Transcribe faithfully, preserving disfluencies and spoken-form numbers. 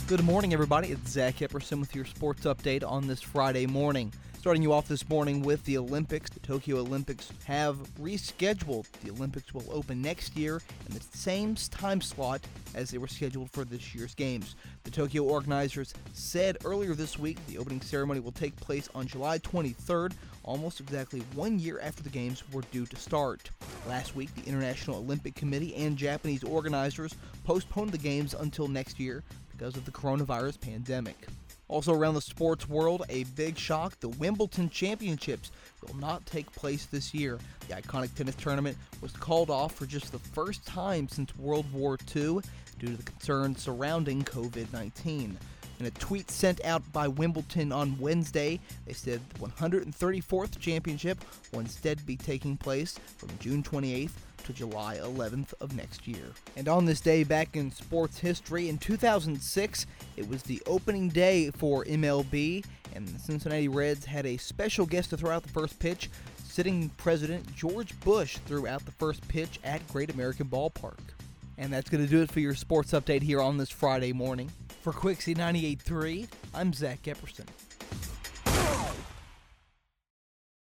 Good morning, everybody. It's Zach Epperson with your sports update on this Friday morning. Starting you off this morning with the Olympics. The Tokyo Olympics have rescheduled. The Olympics will open next year in the same time slot as they were scheduled for this year's games. The Tokyo organizers said earlier this week the opening ceremony will take place on July twenty-third, almost exactly one year after the games were due to start. Last week, the International Olympic Committee and Japanese organizers postponed the games until next year because of the coronavirus pandemic. Also around the sports world, a big shock: the Wimbledon Championships will not take place this year. The iconic tennis tournament was called off for just the first time since World War Two due to the concerns surrounding covid nineteen. In a tweet sent out by Wimbledon on Wednesday, they said the one hundred thirty-fourth championship will instead be taking place from June twenty-eighth to July eleventh of next year. And on this day back in sports history, in two thousand six, it was the opening day for M L B, and the Cincinnati Reds had a special guest to throw out the first pitch. Sitting President George Bush threw out the first pitch at Great American Ballpark. And that's going to do it for your sports update here on this Friday morning. For Quixie ninety-eight point three, I'm Zach Epperson.